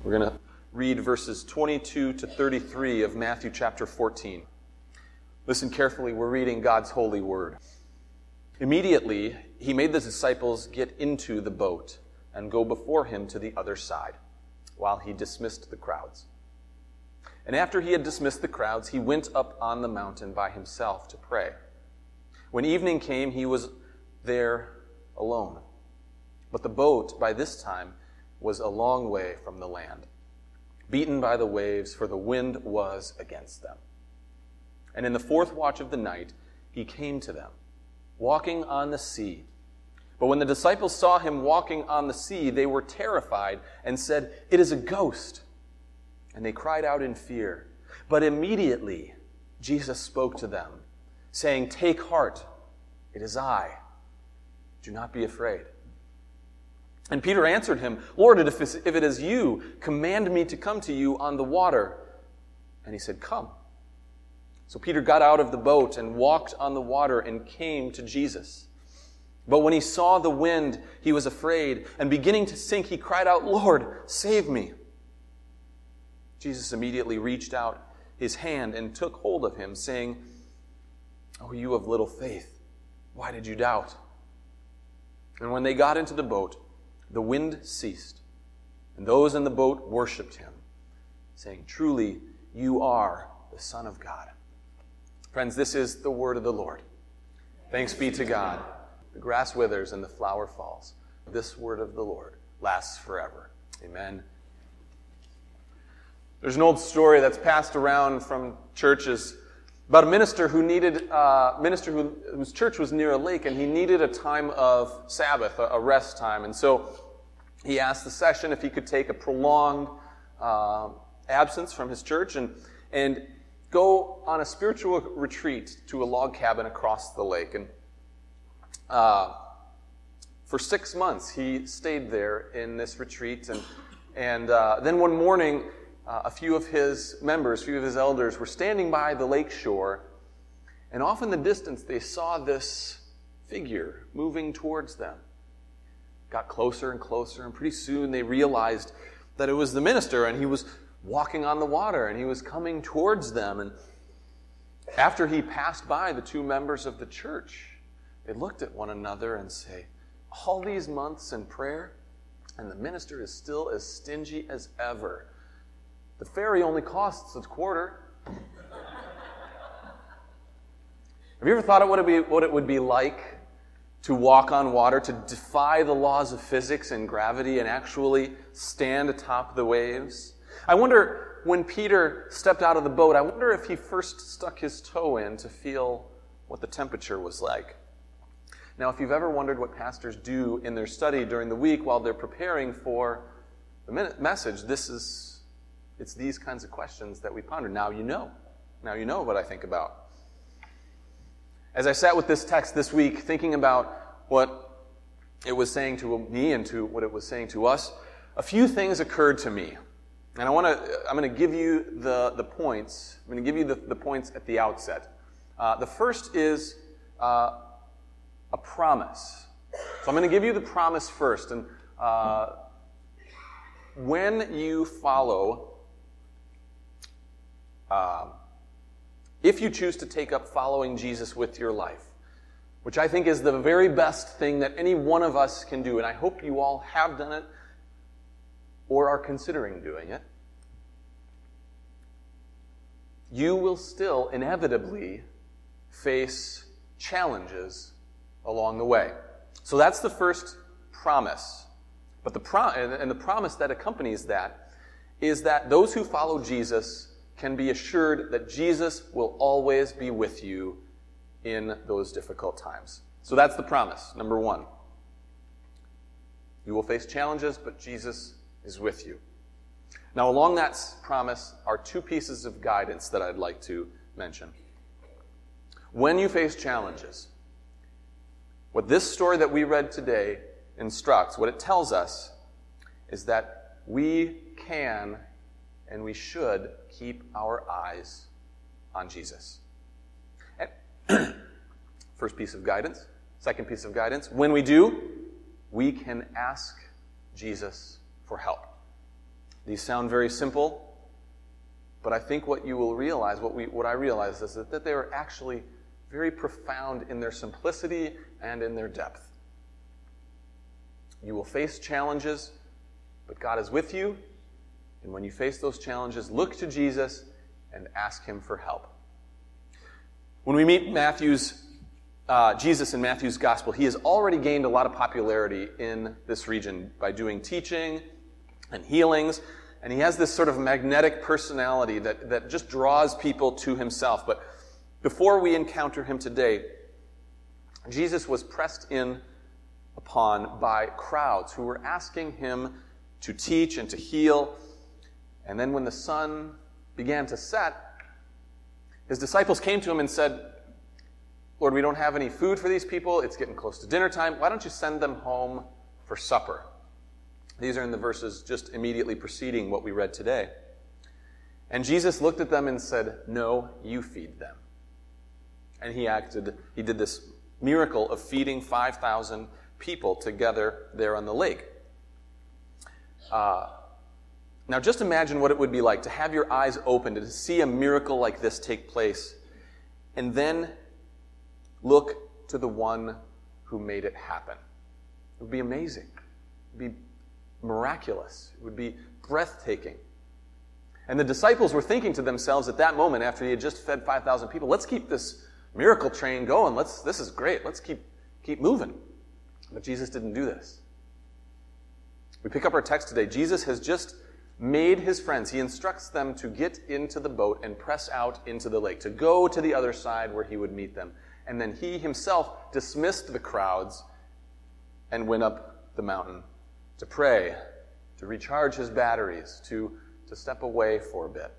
We're going to read verses 22 to 33 of Matthew chapter 14. Listen carefully, we're reading God's holy word. Immediately, he made the disciples get into the boat and go before him to the other side, while he dismissed the crowds. And after he had dismissed the crowds, he went up on the mountain by himself to pray. When evening came, he was there alone. But the boat, by this time, was a long way from the land, beaten by the waves, for the wind was against them. And in the fourth watch of the night, he came to them, walking on the sea. But when the disciples saw him walking on the sea, they were terrified and said, "It is a ghost." And they cried out in fear. But immediately Jesus spoke to them, saying, "Take heart, it is I. Do not be afraid." And Peter answered him, "Lord, if it is you, command me to come to you on the water." And he said, "Come." So Peter got out of the boat and walked on the water and came to Jesus. But when he saw the wind, he was afraid, and beginning to sink, he cried out, "Lord, save me." Jesus immediately reached out his hand and took hold of him, saying, "O you of little faith, why did you doubt?" And when they got into the boat, the wind ceased, and those in the boat worshipped him, saying, "Truly, you are the Son of God." Friends, this is the word of the Lord. Thanks be to God. The grass withers and the flower falls. This word of the Lord lasts forever. Amen. There's an old story that's passed around from churches about a minister whose church was near a lake, and he needed a time of Sabbath, a rest time. And so he asked the session if he could take a prolonged absence from his church and go on a spiritual retreat to a log cabin across the lake. And for 6 months, he stayed there in this retreat. And then one morning, a few of his elders were standing by the lake shore, and off in the distance, they saw this figure moving towards them. Got closer and closer, and pretty soon they realized that it was the minister, and he was walking on the water, and he was coming towards them. And after he passed by the two members of the church, they looked at one another and say, "All these months in prayer, and the minister is still as stingy as ever. The ferry only costs a quarter." Have you ever thought of what it would be like to walk on water, to defy the laws of physics and gravity and actually stand atop the waves? I wonder, when Peter stepped out of the boat, I wonder if he first stuck his toe in to feel what the temperature was like. Now, if you've ever wondered what pastors do in their study during the week while they're preparing for the message, it's these kinds of questions that we ponder. Now you know. Now you know what I think about. As I sat with this text this week, thinking about what it was saying to me and to what it was saying to us, a few things occurred to me. And I'm going to give you the points. I'm going to give you the points at the outset. The first is a promise. So I'm going to give you the promise first. And when you follow, if you choose to take up following Jesus with your life, which I think is the very best thing that any one of us can do, and I hope you all have done it or are considering doing it, you will still inevitably face challenges along the way. So that's the first promise. But the promise that accompanies that is that those who follow Jesus can be assured that Jesus will always be with you in those difficult times. So that's the promise, number one. You will face challenges, but Jesus is with you. Now, along that promise are two pieces of guidance that I'd like to mention. When you face challenges, what this story that we read today instructs, what it tells us, is that we can and we should keep our eyes on Jesus. First piece of guidance. Second piece of guidance. When we do, we can ask Jesus for help. These sound very simple, but I think what you will realize, what I realize is that they are actually very profound in their simplicity and in their depth. You will face challenges, but God is with you, and when you face those challenges, look to Jesus and ask him for help. When we meet Jesus in Matthew's gospel, he has already gained a lot of popularity in this region by doing teaching and healings, and he has this sort of magnetic personality that just draws people to himself. But before we encounter him today, Jesus was pressed in upon by crowds who were asking him to teach and to heal. And then when the sun began to set, his disciples came to him and said, Lord, we don't have any food for these people. It's getting close to dinner time. Why don't you send them home for supper? These are in the verses just immediately preceding what we read today. And Jesus looked at them and said, no, you feed them. And he did this miracle of feeding 5,000 people together there on the lake. Now just imagine what it would be like to have your eyes opened and to see a miracle like this take place, and then look to the one who made it happen. It would be amazing. It would be miraculous. It would be breathtaking. And the disciples were thinking to themselves at that moment, after he had just fed 5,000 people, let's keep this miracle train going. This is great. Let's keep moving. But Jesus didn't do this. We pick up our text today. Jesus has just made his friends. He instructs them to get into the boat and press out into the lake, to go to the other side where he would meet them. And then he himself dismissed the crowds and went up the mountain to pray, to recharge his batteries, to step away for a bit.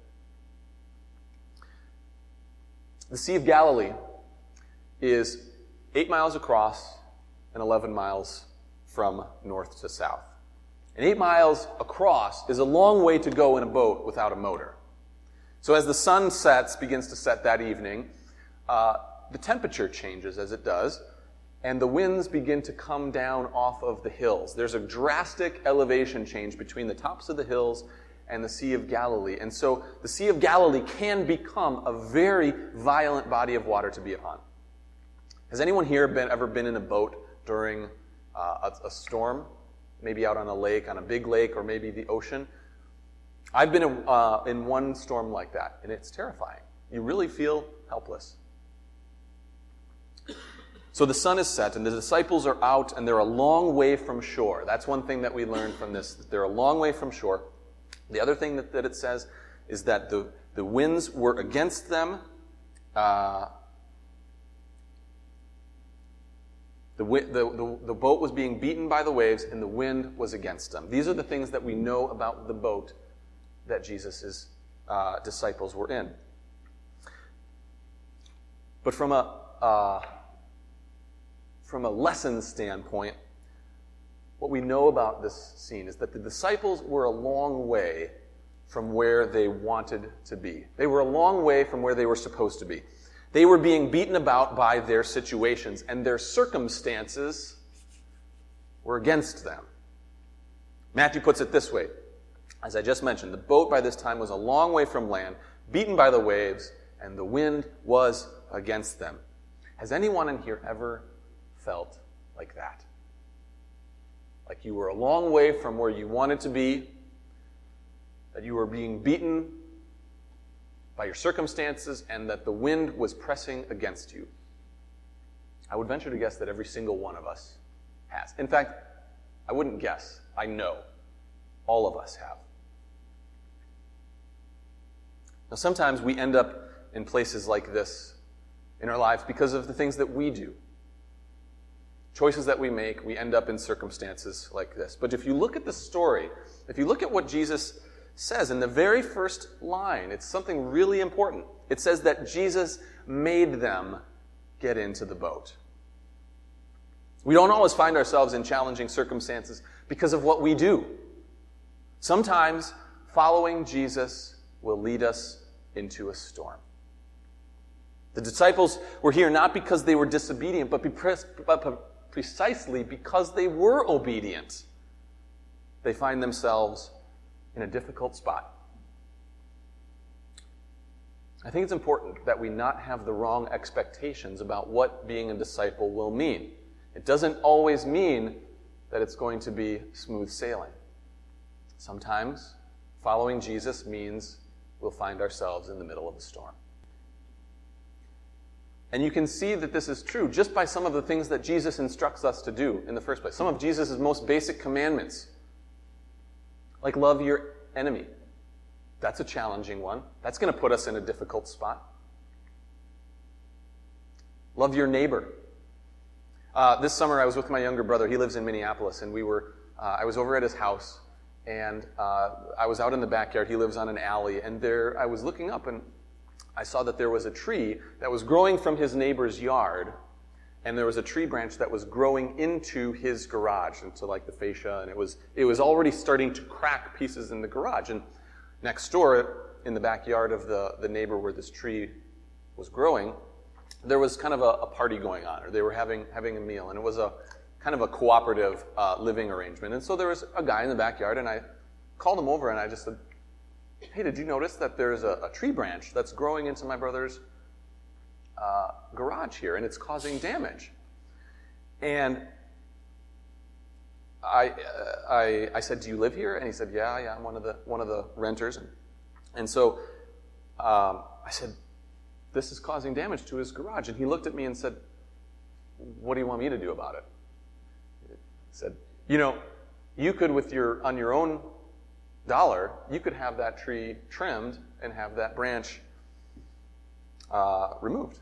The Sea of Galilee is 8 miles across and 11 miles from north to south. And 8 miles across is a long way to go in a boat without a motor. So as the sun begins to set that evening, the temperature changes as it does, and the winds begin to come down off of the hills. There's a drastic elevation change between the tops of the hills and the Sea of Galilee. And so the Sea of Galilee can become a very violent body of water to be upon. Has anyone here ever been in a boat during a storm? Maybe out on a lake, on a big lake, or maybe the ocean? I've been in one storm like that, and it's terrifying. You really feel helpless. So the sun is set, and the disciples are out, and they're a long way from shore. That's one thing that we learned from this, that they're a long way from shore. The other thing that it says is that the winds were against them. The boat was being beaten by the waves, and the wind was against them. These are the things that we know about the boat that Jesus' disciples were in. But from a lesson standpoint, what we know about this scene is that the disciples were a long way from where they wanted to be. They were a long way from where they were supposed to be. They were being beaten about by their situations, and their circumstances were against them. Matthew puts it this way. As I just mentioned, the boat by this time was a long way from land, beaten by the waves, and the wind was against them. Has anyone in here ever felt like that? Like you were a long way from where you wanted to be, that you were being beaten by your circumstances, and that the wind was pressing against you. I would venture to guess that every single one of us has. In fact, I wouldn't guess. I know. All of us have. Now, sometimes we end up in places like this in our lives because of the things that we do. Choices that we make, we end up in circumstances like this. But if you look at the story, if you look at what Jesus says in the very first line, it's something really important. It says that Jesus made them get into the boat. We don't always find ourselves in challenging circumstances because of what we do. Sometimes following Jesus will lead us into a storm. The disciples were here not because they were disobedient, but precisely because they were obedient. They find themselves in a difficult spot. I think it's important that we not have the wrong expectations about what being a disciple will mean. It doesn't always mean that it's going to be smooth sailing. Sometimes following Jesus means we'll find ourselves in the middle of a storm. And you can see that this is true just by some of the things that Jesus instructs us to do in the first place. Some of Jesus' most basic commandments, like love your enemy. That's a challenging one. That's going to put us in a difficult spot. Love your neighbor. This summer I was with my younger brother. He lives in Minneapolis, and I was over at his house, and I was out in the backyard. He lives on an alley, and there I was looking up, and I saw that there was a tree that was growing from his neighbor's yard, and there was a tree branch that was growing into his garage, into like the fascia, and it was already starting to crack pieces in the garage. And next door, in the backyard of the neighbor where this tree was growing, there was kind of a party going on, or they were having a meal, and it was a kind of a cooperative living arrangement. And so there was a guy in the backyard, and I called him over, and I just said, "Hey, did you notice that there's a tree branch that's growing into my brother's garage here, and it's causing damage?" And I said, "Do you live here?" And he said, "Yeah, I'm one of the renters." And so I said, "This is causing damage to his garage." And he looked at me and said, "What do you want me to do about it?" I said, "You could on your own dollar, you could have that tree trimmed and have that branch removed."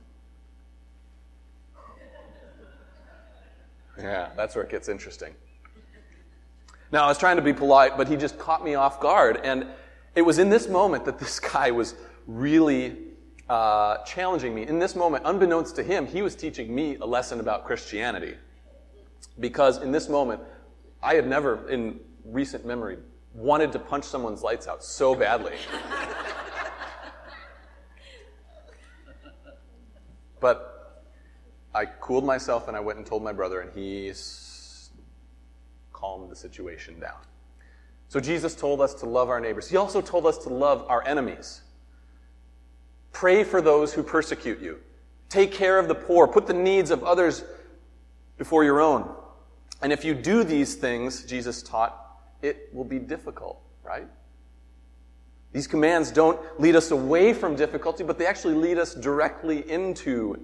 Yeah, that's where it gets interesting. Now, I was trying to be polite, but he just caught me off guard. And it was in this moment that this guy was really challenging me. In this moment, unbeknownst to him, he was teaching me a lesson about Christianity. Because in this moment, I had never, in recent memory, wanted to punch someone's lights out so badly. But I cooled myself and I went and told my brother, and he calmed the situation down. So Jesus told us to love our neighbors. He also told us to love our enemies. Pray for those who persecute you. Take care of the poor. Put the needs of others before your own. And if you do these things, Jesus taught, it will be difficult, right? These commands don't lead us away from difficulty, but they actually lead us directly into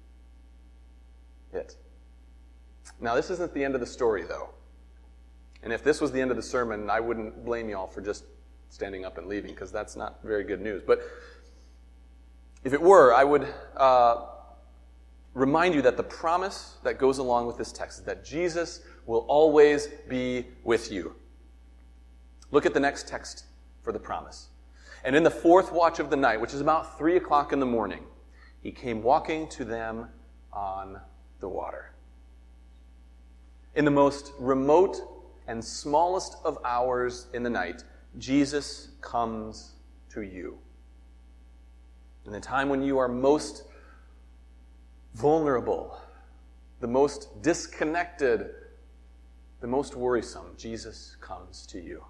it. Now, this isn't the end of the story, though. And if this was the end of the sermon, I wouldn't blame y'all for just standing up and leaving, because that's not very good news. But if it were, I would remind you that the promise that goes along with this text is that Jesus will always be with you. Look at the next text for the promise. "And in the fourth watch of the night," which is about 3 o'clock in the morning, "he came walking to them on the water." In the most remote and smallest of hours in the night, Jesus comes to you. In the time when you are most vulnerable, the most disconnected, the most worrisome, Jesus comes to you.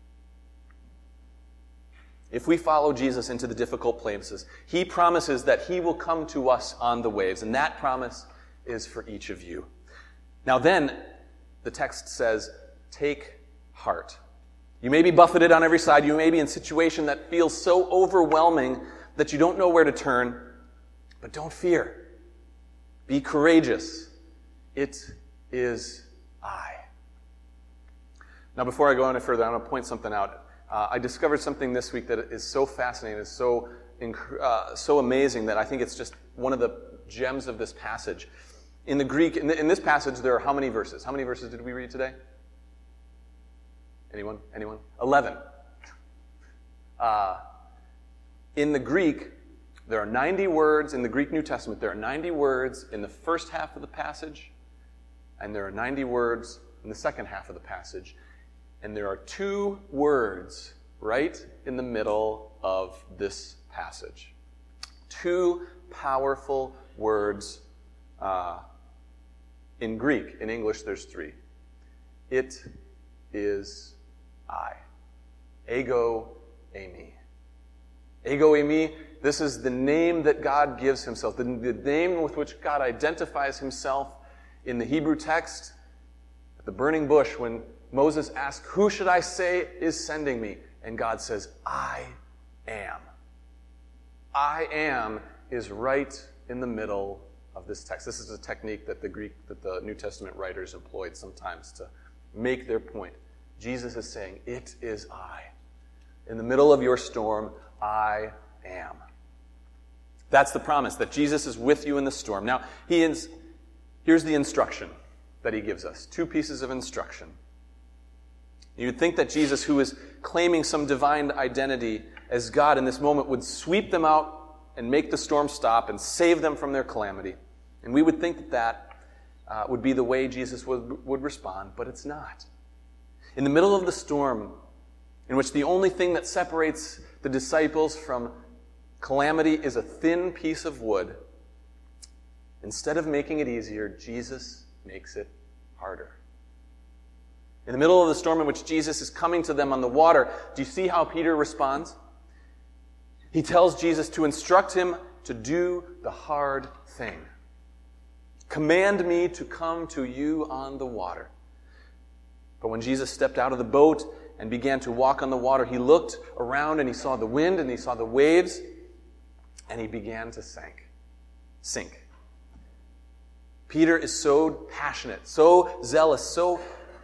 If we follow Jesus into the difficult places, he promises that he will come to us on the waves, and that promise is for each of you. Now then, the text says, take heart. You may be buffeted on every side. You may be in a situation that feels so overwhelming that you don't know where to turn, but don't fear. Be courageous. It is I. Now, before I go any further, I want to point something out. I discovered something this week that is so fascinating, is so amazing that I think it's just one of the gems of this passage. In the Greek, in this passage, there are how many verses? How many verses did we read today? Anyone? 11. In the Greek, there are 90 words in the Greek New Testament. There are 90 words in the first half of the passage, and there are 90 words in the second half of the passage. And there are 2 words right in the middle of this passage. 2 powerful words in Greek. In English, there's 3. It is I. Ego eimi. Ego eimi, this is the name that God gives himself, the name with which God identifies himself in the Hebrew text at the burning bush when Moses asked, "Who should I say is sending me?" And God says, "I am." I am is right in the middle of this text. This is a technique that the New Testament writers employed sometimes to make their point. Jesus is saying, "It is I. In the middle of your storm, I am." That's the promise, that Jesus is with you in the storm. Now, here's the instruction that he gives us. 2 pieces of instruction. You'd think that Jesus, who is claiming some divine identity as God in this moment, would sweep them out and make the storm stop and save them from their calamity. And we would think that would be the way Jesus would respond, but it's not. In the middle of the storm, in which the only thing that separates the disciples from calamity is a thin piece of wood, instead of making it easier, Jesus makes it harder. In the middle of the storm in which Jesus is coming to them on the water, do you see how Peter responds? He tells Jesus to instruct him to do the hard thing. "Command me to come to you on the water." But when Jesus stepped out of the boat and began to walk on the water, he looked around and he saw the wind and he saw the waves, and he began to sink. Peter is so passionate, so zealous, so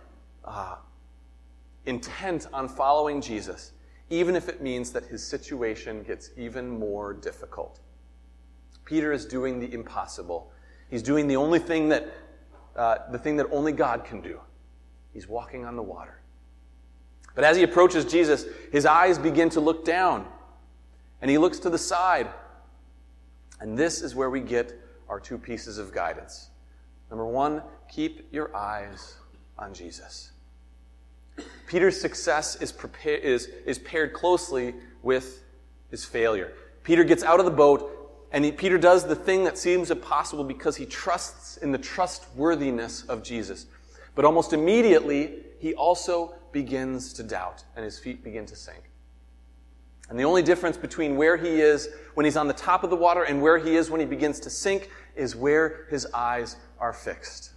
intent on following Jesus, even if it means that his situation gets even more difficult. Peter is doing the impossible. He's doing the only thing the thing that only God can do. He's walking on the water. But as he approaches Jesus, his eyes begin to look down, and he looks to the side. And this is where we get our 2 pieces of guidance. Number 1, keep your eyes on Jesus. Peter's success is paired closely with his failure. Peter gets out of the boat, and Peter does the thing that seems impossible because he trusts in the trustworthiness of Jesus. But almost immediately, he also begins to doubt, and his feet begin to sink. And the only difference between where he is when he's on the top of the water and where he is when he begins to sink is where his eyes are fixed.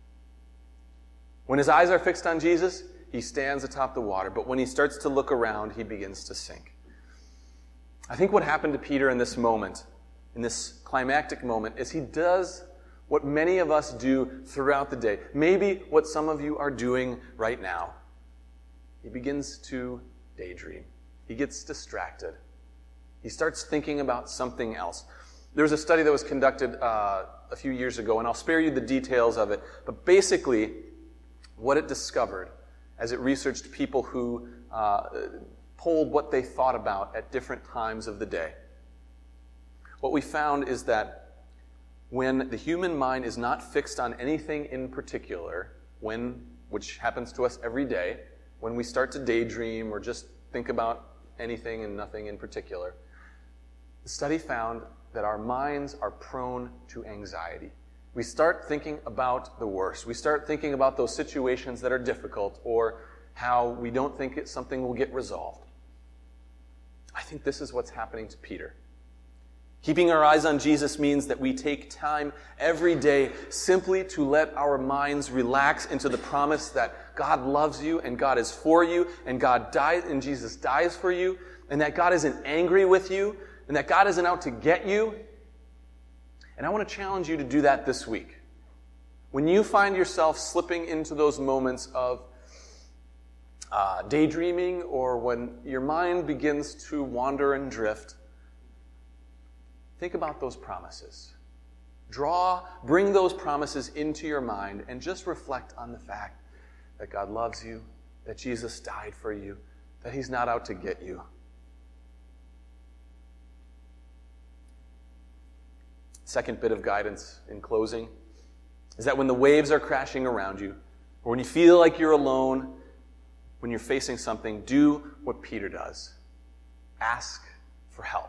When his eyes are fixed on Jesus, he stands atop the water. But when he starts to look around, he begins to sink. I think what happened to Peter in this moment, in this climactic moment, is he does what many of us do throughout the day. Maybe what some of you are doing right now. He begins to daydream. He gets distracted. He starts thinking about something else. There was a study that was conducted a few years ago, and I'll spare you the details of it. But basically, what it discovered as it researched people who polled what they thought about at different times of the day. What we found is that when the human mind is not fixed on anything in particular, which happens to us every day, when we start to daydream or just think about anything and nothing in particular, the study found that our minds are prone to anxiety. We start thinking about the worst. We start thinking about those situations that are difficult or how we don't think something will get resolved. I think this is what's happening to Peter. Keeping our eyes on Jesus means that we take time every day simply to let our minds relax into the promise that God loves you and God is for you and God died and Jesus dies for you and that God isn't angry with you and that God isn't out to get you. And I want to challenge you to do that this week. When you find yourself slipping into those moments of daydreaming or when your mind begins to wander and drift, think about those promises. Bring those promises into your mind and just reflect on the fact that God loves you, that Jesus died for you, that He's not out to get you. Second bit of guidance in closing is that when the waves are crashing around you, or when you feel like you're alone, when you're facing something, do what Peter does. Ask for help.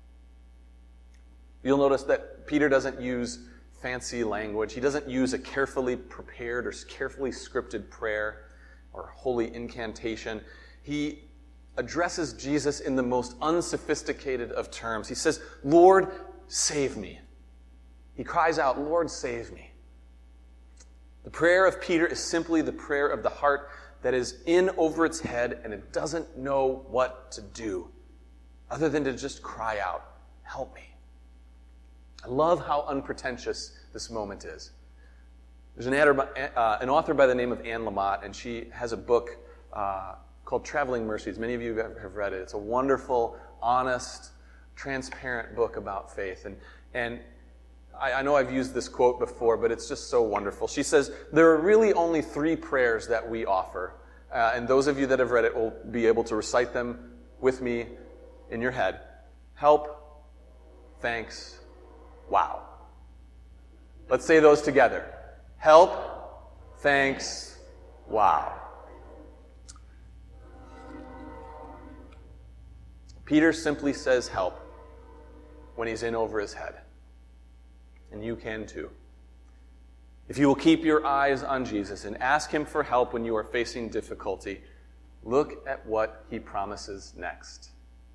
You'll notice that Peter doesn't use fancy language. He doesn't use a carefully prepared or carefully scripted prayer or holy incantation. He addresses Jesus in the most unsophisticated of terms. He says, Lord, save me. He cries out, Lord, save me. The prayer of Peter is simply the prayer of the heart that is in over its head and it doesn't know what to do other than to just cry out, help me. I love how unpretentious this moment is. There's an author by the name of Anne Lamott, and she has a book called Traveling Mercies. Many of you have read it. It's a wonderful, honest, transparent book about faith. And I know I've used this quote before, but it's just so wonderful. She says, there are really only 3 prayers that we offer. And those of you that have read it will be able to recite them with me in your head. Help, thanks, wow. Let's say those together. Help, thanks, wow. Peter simply says help when he's in over his head. And you can too. If you will keep your eyes on Jesus and ask him for help when you are facing difficulty, look at what he promises next.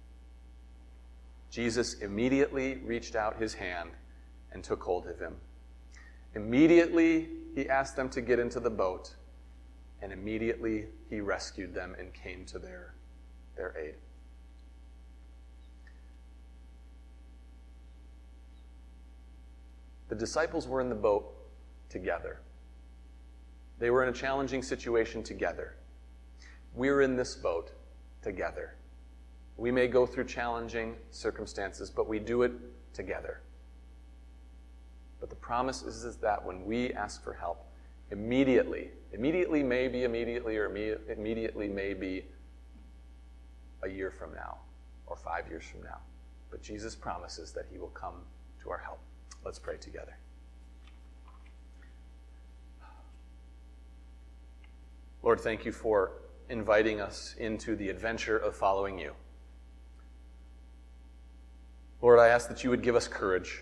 Jesus immediately reached out his hand and took hold of him. Immediately, he asked them to get into the boat, and immediately he rescued them and came to their aid. The disciples were in the boat together. They were in a challenging situation together. We're in this boat together. We may go through challenging circumstances, but we do it together. But the promise is that when we ask for help, immediately may be immediately, or immediately may be a year from now, or 5 years from now. But Jesus promises that he will come to our help. Let's pray together. Lord, thank you for inviting us into the adventure of following you. Lord, I ask that you would give us courage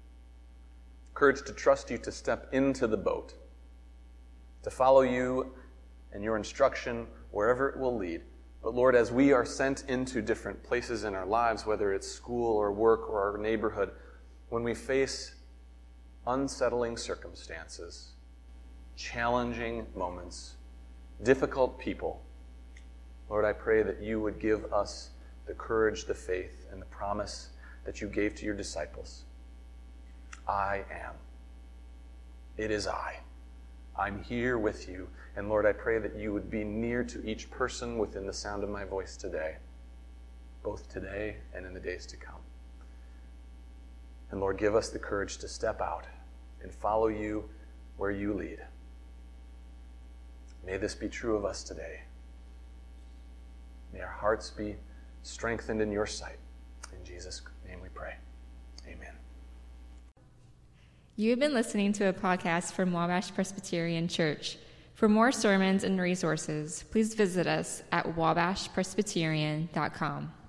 to trust you to step into the boat, to follow you and your instruction wherever it will lead. But Lord, as we are sent into different places in our lives, whether it's school or work or our neighborhood, when we face unsettling circumstances, challenging moments, difficult people, Lord, I pray that you would give us the courage, the faith, and the promise that you gave to your disciples. I am. It is I. I'm here with you. And Lord, I pray that you would be near to each person within the sound of my voice today, both today and in the days to come. And Lord, give us the courage to step out and follow you where you lead. May this be true of us today. May our hearts be strengthened in your sight. In Jesus' name we pray. Amen. You have been listening to a podcast from Wabash Presbyterian Church. For more sermons and resources, please visit us at wabashpresbyterian.com.